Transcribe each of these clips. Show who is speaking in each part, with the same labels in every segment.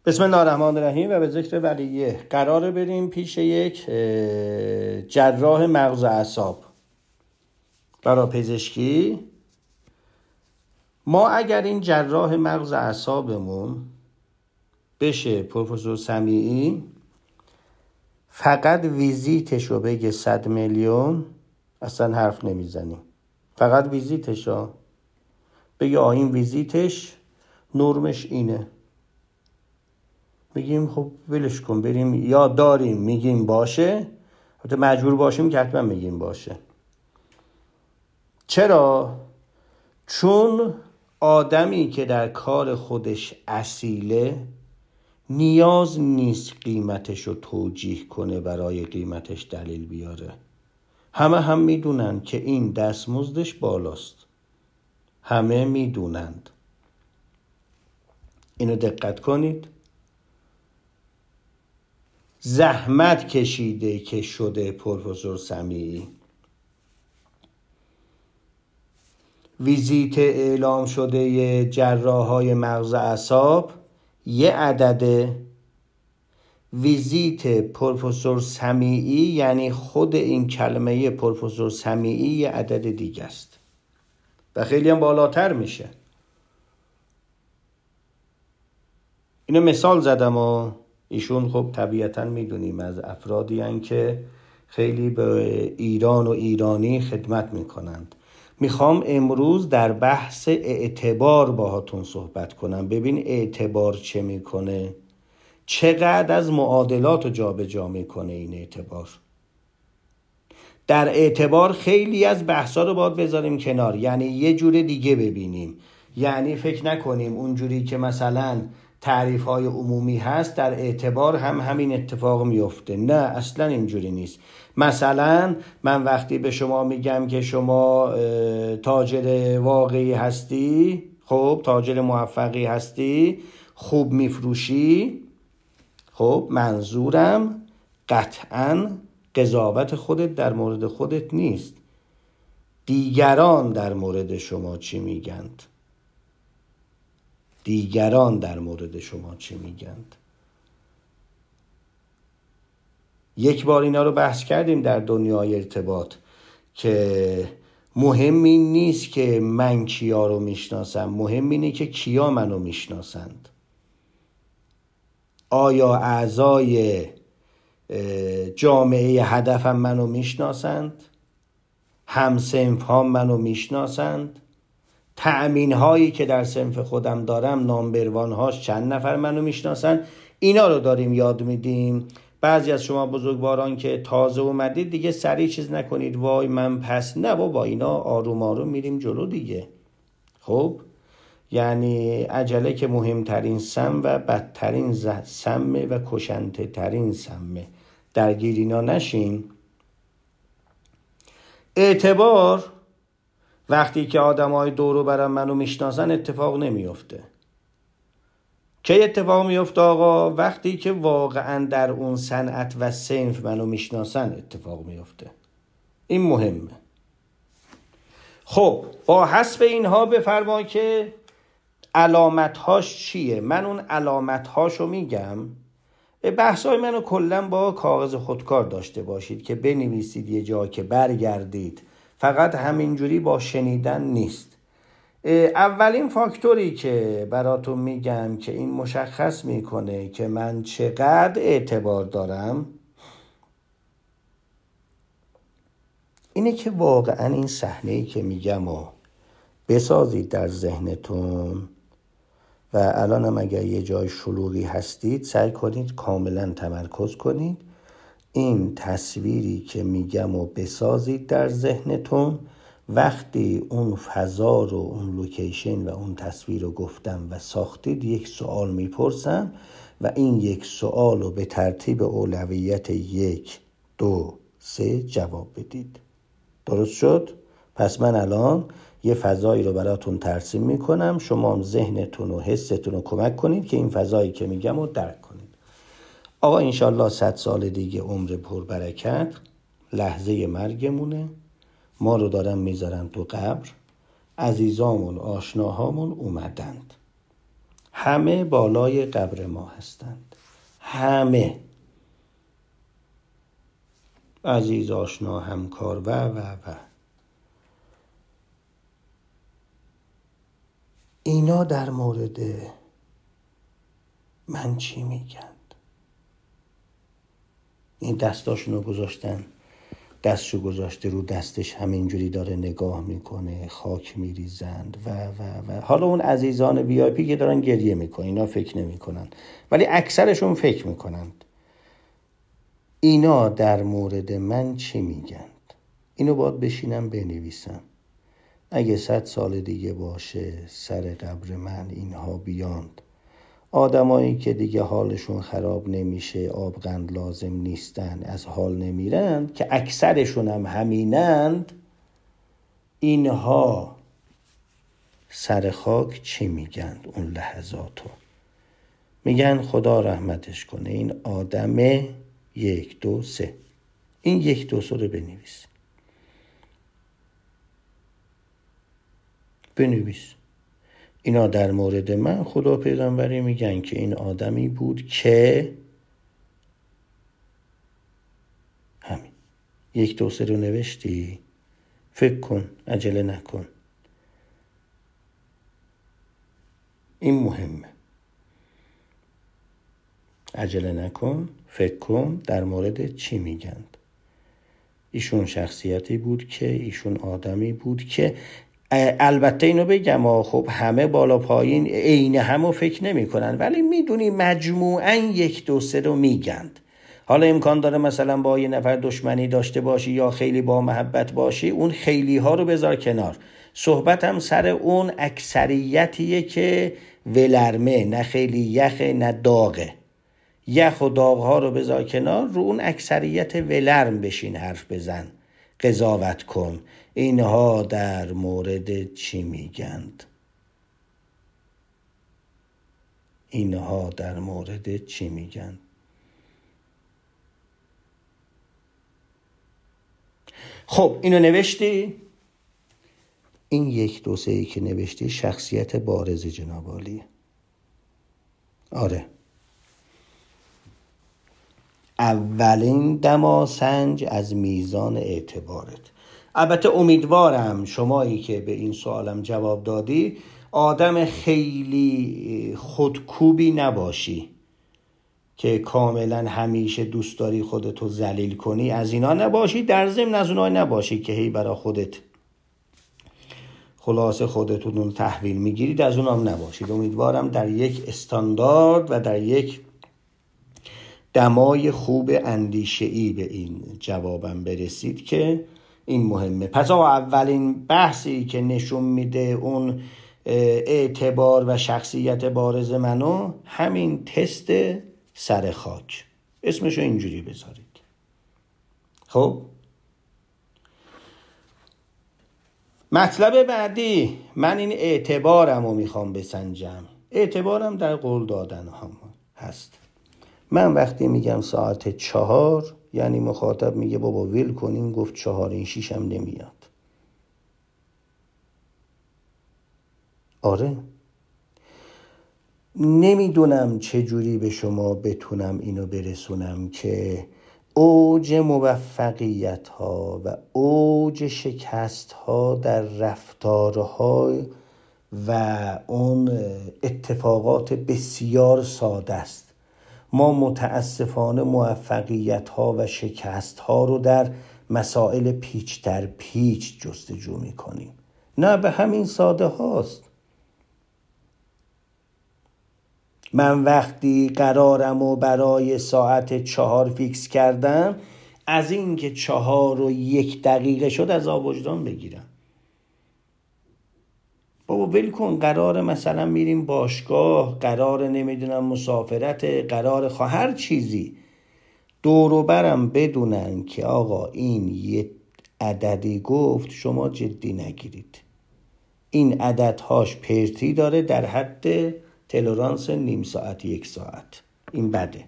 Speaker 1: بسم الله الرحمن الرحیم و به ذکر ولیه. قراره بریم پیش یک جراح مغز و اعصاب برای پزشکی. ما اگر این جراح مغز و اعصابمون بشه پروفسور سمیعی، فقط ویزیتشو بگه 100 میلیون، اصلا حرف نمیزنیم. فقط ویزیتشو بگه این ویزیتش نرمش اینه، میگیم خب ولش کن بریم، یا داریم میگیم باشه، البته مجبور باشیم که حتما میگیم باشه. چرا؟ چون آدمی که در کار خودش اصیله نیاز نیست قیمتش رو توجیه کنه، برای قیمتش دلیل بیاره. همه میدونن که این دستمزدش بالاست، همه میدونند. اینو دقت کنید. زحمت کشیده که شده پروفسور سمیعی. ویزیت اعلام شده جراحای مغز اعصاب یه عدده، ویزیت پروفسور سمیعی یعنی خود این کلمه پروفسور سمیعی یه عدد دیگه است و خیلی هم بالاتر میشه. اینو مثال زدم و ایشون خب طبیعتاً میدونیم از افرادی هستند که خیلی به ایران و ایرانی خدمت میکنند. میخوام امروز در بحث اعتبار باهاتون صحبت کنم. ببین اعتبار چه میکنه، چقدر از معادلات رو جابجا میکنه این اعتبار. در اعتبار خیلی از بحثا رو باید بذاریم کنار، یعنی یه جور دیگه ببینیم. یعنی فکر نکنیم اونجوری که مثلا تعریف‌های عمومی هست در اعتبار هم همین اتفاق میفته. نه، اصلا اینجوری نیست. مثلا من وقتی به شما میگم که شما تاجر واقعی هستی، خب تاجر موفقی هستی، خوب میفروشی، خب منظورم قطعاً قضاوت خودت در مورد خودت نیست، دیگران در مورد شما چی میگند، دیگران در مورد شما چی میگند. یک بار اینا رو بحث کردیم در دنیای ارتباط که مهمی نیست که من کیا رو میشناسم، مهم اینه که کیا منو میشناسند. آیا اعضای جامعه هدفم منو میشناسند؟ همسنف ها منو میشناسند؟ تأمین هایی که در صنف خودم دارم نامبروان هاش چند نفر منو میشناسن؟ اینا رو داریم یاد میدیم. بعضی از شما بزرگواران که تازه اومدید دیگه سریع چیز نکنید وای من پس، نه بابا، اینا آروم آروم میریم جلو دیگه. خب یعنی عجله که مهمترین سم و بدترین سمه و کشنده ترین سمه، درگیر اینا نشین. اعتبار وقتی که آدمای دور و برم منو میشناسن اتفاق نمیفته. کی اتفاق میفته آقا؟ وقتی که واقعا در اون صنعت و صنف منو میشناسن اتفاق میفته. این مهمه. خب با حسب اینها بفرما که علامتهاش چیه. من اون علامتهاشو میگم. بحثای منو کلا با کاغذ خودکار داشته باشید که بنویسید یه جا که برگردید، فقط همینجوری با شنیدن نیست. اولین فاکتوری که براتون میگم که این مشخص میکنه که من چقدر اعتبار دارم اینه که واقعا این صحنه‌ای که میگم و بسازید در ذهنتون و الانم اگر یه جای شلوغی هستید سعی کنید کاملا تمرکز کنید. این تصویری که میگم و بسازید در ذهنتون. وقتی اون فضا رو، اون لوکیشن و اون تصویر رو گفتم و ساختید، یک سوال میپرسم و این یک سوال رو به ترتیب اولویت 1 2 3 جواب بدید. درست شد؟ پس من الان یه فضایی رو براتون ترسیم میکنم، شما هم ذهنتون و حستون رو کمک کنید که این فضایی که میگم رو درک کنید. آقا انشالله 100 سال دیگه عمر پربرکت، لحظه مرگمونه، ما رو دارن میذارن تو قبر، عزیزامون آشناهامون اومدند. همه بالای قبر ما هستند، همه، عزیز، آشنا، همکار و اینا در مورد من چی میگند؟ این دستاشونو گذاشتن، دستشو گذاشته رو دستش، همینجوری داره نگاه میکنه، خاک میریزند و حالا اون عزیزان وی آی پی که دارن گریه میکنن، اینا فکر نمیکنن، ولی اکثرشون فکر میکنند اینا در مورد من چی میگند. اینو باید بشینم بنویسم. اگه 100 سال دیگه باشه سر قبر من اینها بیاند، آدمایی که دیگه حالشون خراب نمیشه، آبغند لازم نیستن، از حال نمیرند، که اکثرشون هم همینند، اینها سر خاک چی میگند اون لحظاتو؟ میگن خدا رحمتش کنه این آدم 1 2 3. این 1 2 3 رو بنویس. اینا در مورد من، خدا پیغمبری میگن که این آدمی بود که همین. 1 2 3 رو نوشتی؟ فکر کن، عجله نکن. این مهمه. عجله نکن، فکر کن در مورد چی میگند. ایشون شخصیتی بود که، ایشون آدمی بود که، البته اینو بگم خب همه بالا پایین عین همو فکر نمی کنن، ولی میدونی مجموعاً 1 2 3 رو میگند. حالا امکان داره مثلا با یه نفر دشمنی داشته باشی یا خیلی با محبت باشی، اون خیلی ها رو بذار کنار. صحبت هم سر اون اکثریتیه که ولرمه، نه خیلی یخه نه داغه. یخ و داغ ها رو بذار کنار، رو اون اکثریت ولرم بشین حرف بزن، قضاوت کن. اینها در مورد چی میگند؟ اینها در مورد چی میگند؟ خب اینو نوشتی؟ این 1 2 3 که نوشتی شخصیت بارز جناب عالیه. آره، اولین دماسنج از میزان اعتبارت. البته امیدوارم شمایی که به این سوالم جواب دادی آدم خیلی خودکوبی نباشی که کاملا همیشه دوست داری خودتو ذلیل کنی، از اینا نباشی. در ضمن از اونها نباشی که هی برای خودت خلاصه خودتون تحویل میگیرید، از اونها هم نباشید. امیدوارم در یک استاندارد و در یک دمای خوب اندیشه‌ای به این جوابم برسید که این مهمه. پس اولین بحثی که نشون میده اون اعتبار و شخصیت بارز منو، همین تست سر خاک، اسمشو اینجوری بذارید. خب مطلب بعدی، من این اعتبارم رو میخوام بسنجم. اعتبارم در قول دادن هم هست. من وقتی میگم ساعت 4، یعنی مخاطب میگه بابا ویل کنین، گفت 4، این 6 هم نمیاد. آره، نمیدونم چجوری به شما بتونم اینو برسونم که اوج موفقیت ها و اوج شکست ها در رفتارها و اون اتفاقات بسیار ساده است. ما متاسفانه موفقیت ها و شکست ها رو در مسائل پیچ در پیچ جستجو میکنیم. نه، به همین ساده هاست. من وقتی قرارمو برای ساعت 4 فیکس کردم، از این که 4:01 شد از وجدان بگیرم. بابا ول کن، قرار مثلا میریم باشگاه، قرار نمیدونم مسافرت، قرار هر چیزی، دور و برم بدونن که آقا این یه عددی گفت، شما جدی نگیرید. این عددهاش پرتی داره در حد تلرانس نیم ساعت 1 ساعت. این بده.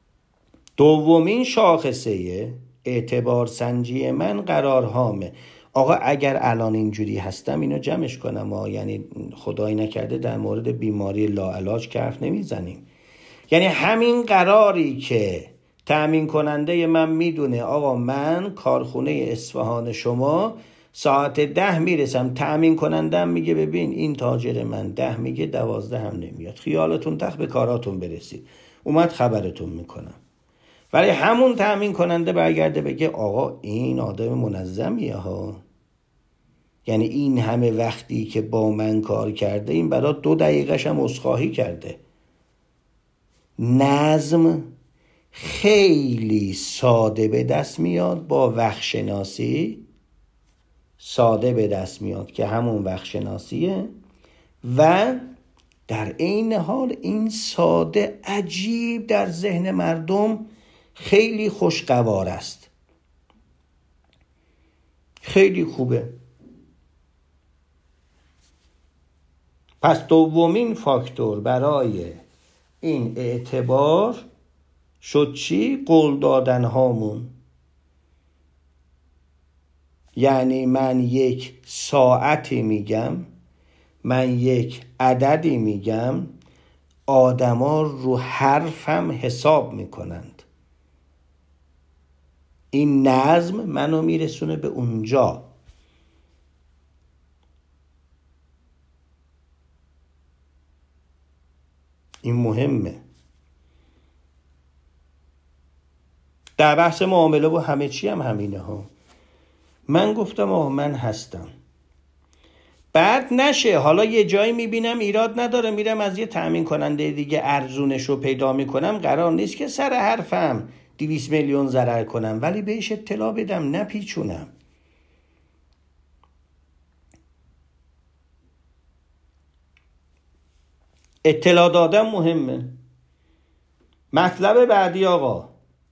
Speaker 1: دومین شاخصه اعتبار سنجی من قرارهامه. آقا اگر الان اینجوری هستم اینو جمعش کنم یعنی خدای نکرده در مورد بیماری لاعلاج که حرف نمیزنیم. یعنی همین قراری که تأمین کننده من میدونه آقا من کارخونه اصفهان شما ساعت 10 میرسم، تأمین کنندم میگه ببین این تاجر من 10 میگه 12 هم نمیاد، خیالتون تخت به کاراتون برسید، اومد خبرتون میکنم. ولی همون تأمین کننده برگرده بگه آقا این آدم منظمیه ها، یعنی این همه وقتی که با من کار کرده این برای 2 دقیقه‌ش هم عذرخواهی کرده. نظم خیلی ساده به دست میاد با وقت‌شناسی، ساده به دست میاد که همون وقت‌شناسیه و در عین حال این ساده عجیب در ذهن مردم خیلی خوشگوار است، خیلی خوبه. پس دومین فاکتور برای این اعتبار شد چی؟ قول دادن هامون. یعنی من یک ساعتی میگم، من یک عددی میگم، آدما رو حرفم حساب میکنند. این نظم منو میرسونه به اونجا. این مهمه. در بحث معامله و همه چی هم همینه ها. من گفتم آه من هستم، بعد نشه حالا یه جایی میبینم ایراد نداره میرم از یه تأمین کننده دیگه ارزونش رو پیدا میکنم، قرار نیست که سر حرفم 200 میلیون ضرر کنم، ولی بهش اطلاع بدم نپیچونم. اطلاع دادن مهمه. مطلب بعدی آقا،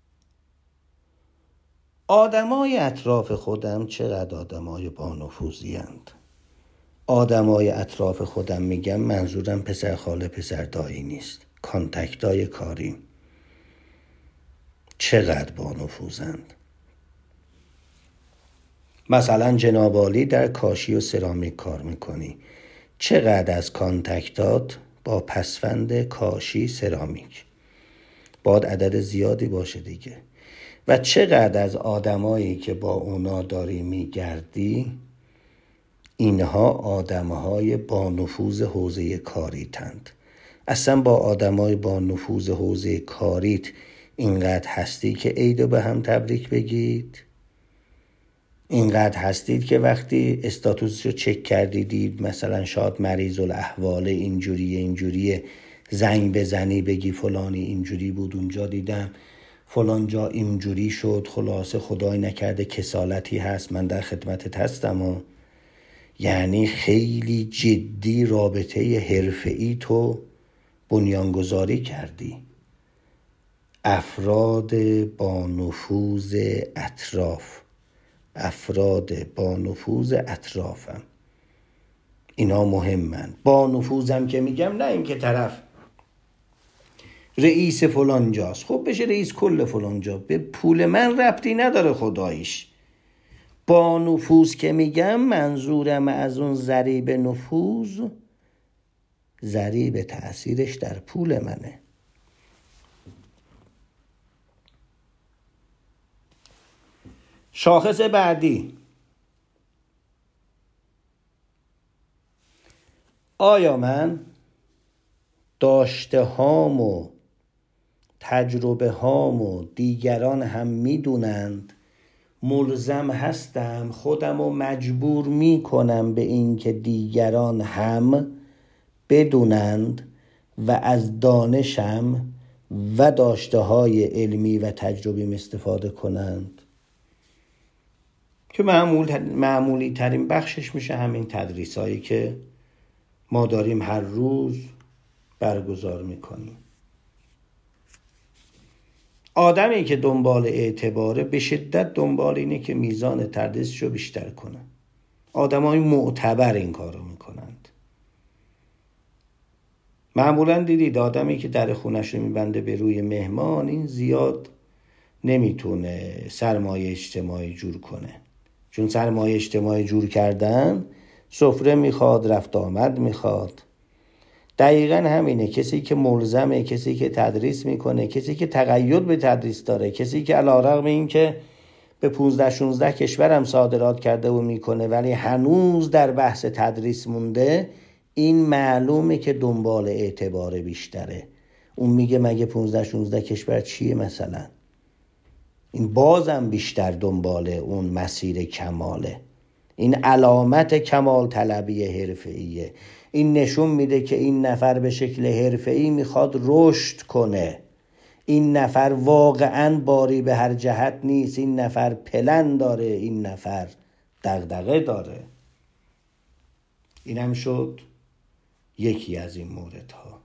Speaker 1: آدمای اطراف خودم چقدر آدمای با نفوذی اند. آدمای اطراف خودم میگم منظورم پسر خاله پسر دایی نیست، کانتکتای کاریم چقدر با نفوذند. مثلا جناب عالی در کاشی و سرامیک کار میکنی، چقدر از کانتکتات با پسفند کاشی سرامیک، باید عدد زیادی باشه دیگه. و چقدر از آدمایی که با اونا داری میگردی اینها آدمهای با نفوذ حوزه کاریتند. اصلا با آدمای با نفوذ حوزه کاریت اینقدر هستی که عیدو به هم تبریک بگید؟ اینقدر هستید که وقتی استاتوسشو چک کردی دید مثلا شاید مریض الاحوال اینجوریه زنگ بزنی بگی فلانی اینجوری بود اونجا دیدم فلان جا اینجوری شد، خلاصه خدای نکرده کسالتی هست من در خدمتت هستم یعنی خیلی جدی رابطه حرفه‌ای تو بنیانگذاری کردی. افراد با نفوذ اطرافم اینا مهمن. با نفوذم که میگم نه این که طرف رئیس فلان جاست، خب بشه رئیس کل فلان جا، به پول من ربطی نداره خداییش. با نفوذ که میگم منظورم از اون ضریب نفوذ ضریب تأثیرش در پول منه. شاخص بعدی، آیا من داشته هام و تجربه هام و دیگران هم میدونند، ملزم هستم خودم رو مجبور میکنم به این که دیگران هم بدونند و از دانشم و داشته های علمی و تجربیم استفاده کنند، که معمولی ترین بخشش میشه همین تدریس هایی که ما داریم هر روز برگزار میکنیم. آدمی که دنبال اعتباره به شدت دنبال اینه که میزان تدریسشو بیشتر کنه. آدمای معتبر این کارو میکنند. معمولا دیدید آدمی که در خونش رو میبنده به روی مهمان این زیاد نمیتونه سرمایه اجتماعی جور کنه. چون سرمایه اجتماعی جور کردن، سفره میخواد، رفت آمد میخواد. دقیقا همینه. کسی که ملزمه، کسی که تدریس میکنه، کسی که تقید به تدریس داره، کسی که علیرغم این که به 15-16 کشورم صادرات کرده و میکنه ولی هنوز در بحث تدریس مونده، این معلومه که دنبال اعتبار بیشتره. اون میگه مگه 15-16 کشور چیه مثلا؟ این بازم بیشتر دنبال اون مسیر کماله. این علامت کمال طلبی حرفه‌ایه. این نشون میده که این نفر به شکل حرفه‌ای میخواد رشد کنه. این نفر واقعاً باری به هر جهت نیست. این نفر پلن داره، این نفر دغدغه داره. اینم شد یکی از این موردها.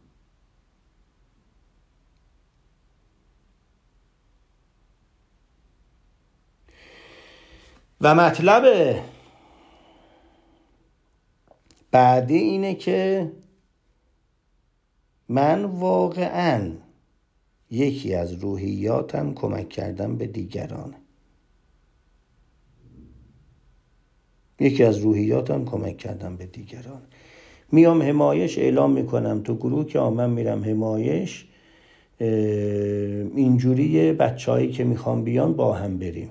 Speaker 1: و مطلب بعدی اینه که من واقعاً یکی از روحیاتم کمک کردن به دیگرانه. یکی از روحیاتم کمک کردن به دیگران. میام حمایش اعلام میکنم تو گروه که من میرم حمایش، اینجوریه بچه‌هایی که میخوام بیان با هم بریم.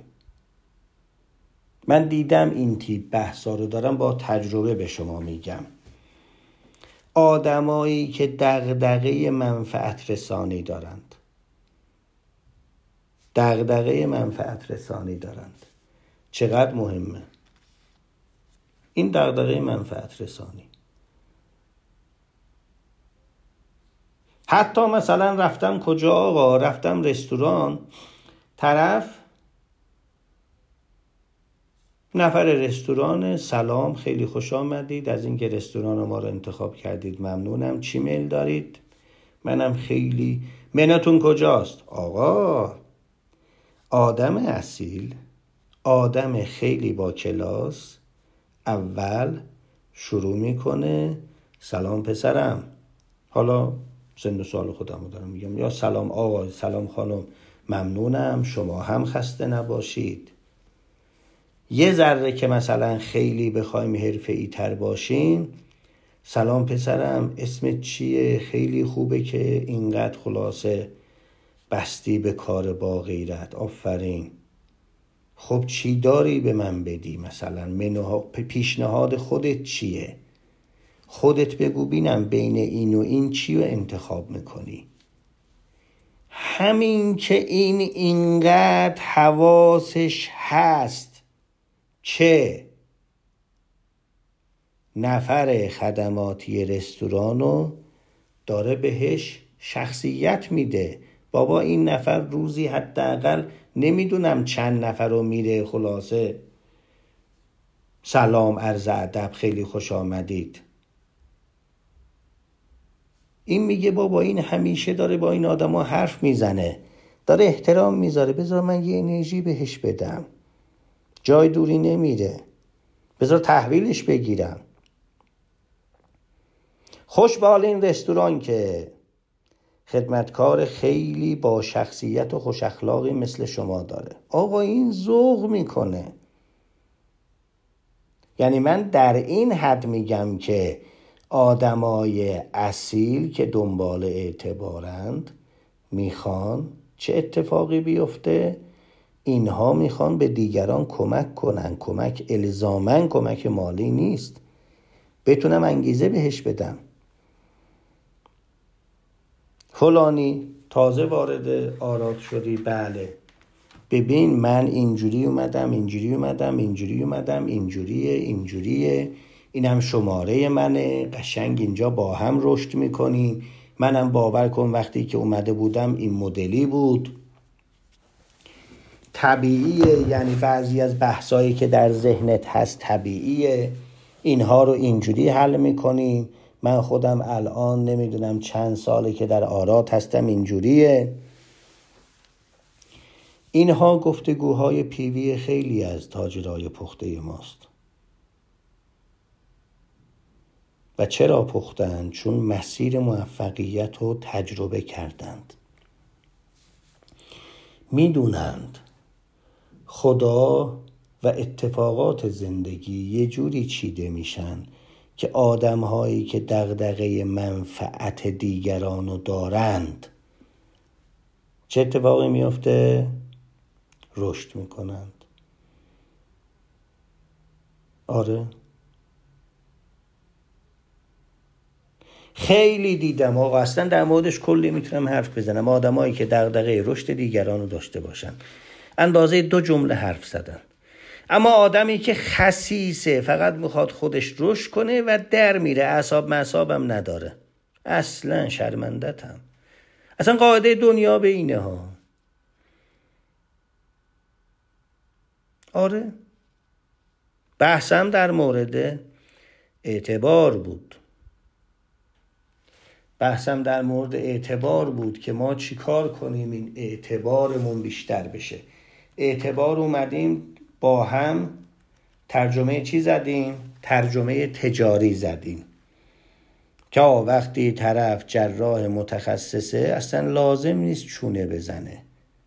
Speaker 1: من دیدم این تیپ بحثا رو، دارم با تجربه به شما میگم. آدمایی که دغدغه منفعت رسانی دارند، دغدغه منفعت رسانی دارند، چقدر مهمه این دغدغه منفعت رسانی. حتی مثلا رفتم کجا آقا، رفتم رستوران، طرف نفر رستوران، سلام، خیلی خوش آمدید، از اینکه رستوران ما رو انتخاب کردید ممنونم، چی میل دارید؟ منم خیلی، منتون کجاست؟ آقا آدم اصیل، آدم خیلی با کلاس، اول شروع میکنه سلام پسرم، حالا سن و سال خودم رو دارم میگم، یا سلام آقا، سلام خانم، ممنونم، شما هم خسته نباشید. یه ذره که مثلا خیلی بخوایم حرفه‌ای تر باشیم، سلام پسرم، اسمت چیه؟ خیلی خوبه که اینقدر خلاصه بستی به کار با غیرت، آفرین. خب چی داری به من بدی؟ مثلا پیشنهاد خودت چیه؟ خودت بگو بینم بین این و این چی رو انتخاب میکنی. همین که این اینقدر حواسش هست چه نفر خدماتی رستورانو داره بهش شخصیت میده. بابا این نفر روزی حداقل نمیدونم چند نفر رو میره خلاصه سلام، عرض ادب، خیلی خوش آمدید. این میگه بابا این همیشه داره با این آدما حرف میزنه، داره احترام میذاره، بذار من یه انرژی بهش بدم، جای دوری نمیره، بذار تحویلش بگیرم. خوش به حال این رستوران که خدمتکار خیلی با شخصیت و خوش اخلاقی مثل شما داره. آقا این ذوق میکنه. یعنی من در این حد میگم که آدمای اصیل که دنبال اعتبارند میخوان چه اتفاقی بیفته؟ اینها میخوان به دیگران کمک کنن. کمک الزاماً کمک مالی نیست، بتونم انگیزه بهش بدم. فلانی تازه وارد آراد شدی، بله ببین من اینجوری اومدم، اینجوریه، اینم شماره منه، قشنگ اینجا با هم رشد میکنیم. منم باور کن وقتی که اومده بودم این مدلی بود. طبیعیه، یعنی بعضی از بحثایی که در ذهنت هست طبیعیه، اینها رو اینجوری حل میکنیم. من خودم الان نمیدونم چند ساله که در آراد هستم، اینجوریه. اینها گفتگوهای پیوی خیلی از تاجرای پخته ماست. و چرا پختند؟ چون مسیر موفقیت رو تجربه کردند. میدونند خدا و اتفاقات زندگی یه جوری چیده میشن که آدم‌هایی که دغدغه منفعت دیگرانو دارند چه اتفاقی میفته؟ رشد میکنند. آره، خیلی دیدم آقا، اصلا در موردش کلی میتونم حرف بزنم. آدمایی که دغدغه رشد دیگرانو داشته باشن اندازه 2 جمله حرف زدن. اما آدمی که خسیسه، فقط میخواد خودش رشد کنه و در میره، اعصاب معصابم نداره، اصلا شرمندتم. اصلا قاعده دنیا به اینه ها. آره، بحثم در مورد اعتبار بود. بحثم در مورد اعتبار بود که ما چی کار کنیم این اعتبارمون بیشتر بشه. اعتبار اومدیم با هم ترجمه چی زدیم؟ ترجمه تجاری زدیم که وقتی طرف جراح متخصصه اصلا لازم نیست چونه بزنه،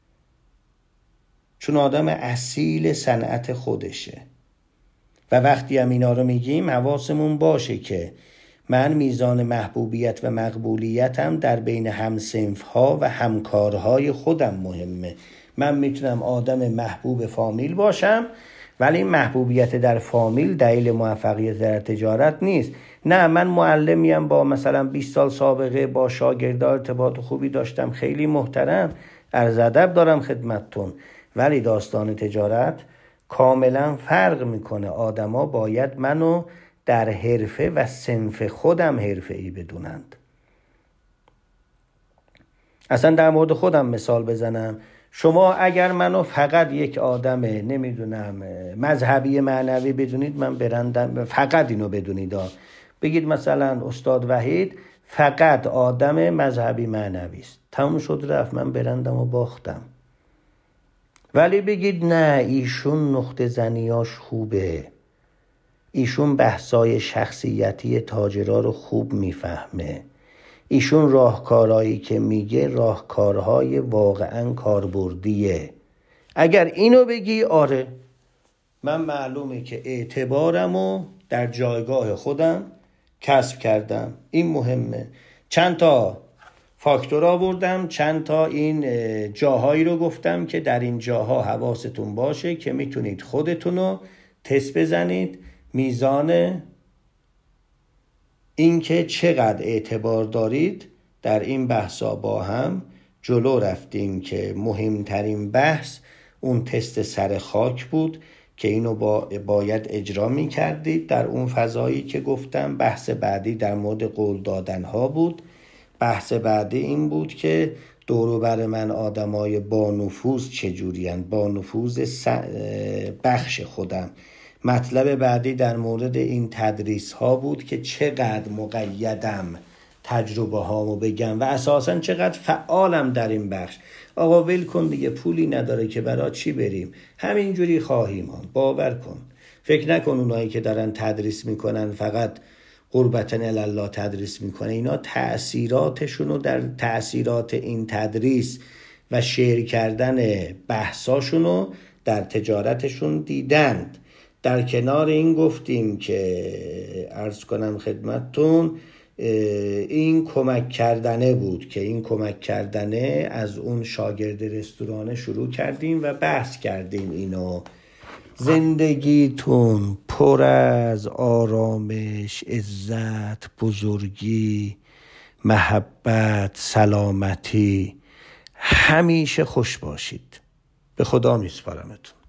Speaker 1: چون آدم اصیل صنعت خودشه. و وقتی هم اینا رو میگیم حواسمون باشه که من میزان محبوبیت و مقبولیتم در بین همصنف‌ها و همکارهای خودم مهمه. من میتونم آدم محبوب فامیل باشم ولی این محبوبیت در فامیل دلیل موفقیت در تجارت نیست. نه، من معلمیم با مثلا 20 سال سابقه، با شاگردان ارتباط خوبی داشتم، خیلی محترم، عرض ادب دارم خدمتتون، ولی داستان تجارت کاملا فرق میکنه. آدما باید منو در حرفه و صنف خودم حرفه‌ای بدونند. اصلا در مورد خودم مثال بزنم، شما اگر منو فقط یک آدم نمیدونم مذهبی معنوی بدونید، من برندم، فقط اینو بدونید، بگید مثلا استاد وحید فقط آدم مذهبی معنوی است، تموم شد رفت، من برندم و باختم. ولی بگید نه ایشون نقطه زنیاش خوبه، ایشون بحثای شخصیتی تاجرها رو خوب میفهمه، ایشون راهکارهایی که میگه راهکارهای واقعا کاربردیه، اگر اینو بگی آره من معلومه که اعتبارمو در جایگاه خودم کسب کردم. این مهمه. چند تا فاکتور آوردم، چند تا این جاهایی رو گفتم که در این جاها حواستون باشه که میتونید خودتونو تست بزنید، میزان این که چقدر اعتبار دارید در این بحثا. با هم جلو رفتیم که مهمترین بحث اون تست سر خاک بود که اینو باید اجرا می کردید در اون فضایی که گفتم. بحث بعدی در مورد قول دادن ها بود. بحث بعدی این بود که دوروبر من آدمای با نفوذ چجورین، با نفوذ بخش خودم. مطلب بعدی در مورد این تدریس ها بود که چقدر مقیدم تجربه هامو بگم و اساساً چقدر فعالم در این بخش. آقا ول کن دیگه، پولی نداره که برای چی بریم، همینجوری خواهیم. باور کن، فکر نکن اونایی که دارن تدریس میکنن فقط قربتن الله تدریس میکنه. اینا تأثیراتشونو در تأثیرات این تدریس و شیر کردن بحثاشونو در تجارتشون دیدند. در کنار این گفتیم که عرض کنم خدمتتون این کمک کردنه بود که این کمک کردنه از اون شاگرد رستورانه شروع کردیم و بحث کردیم اینو. زندگیتون پر از آرامش، عزت، بزرگی، محبت، سلامتی، همیشه خوش باشید. به خدا میسپارمتون.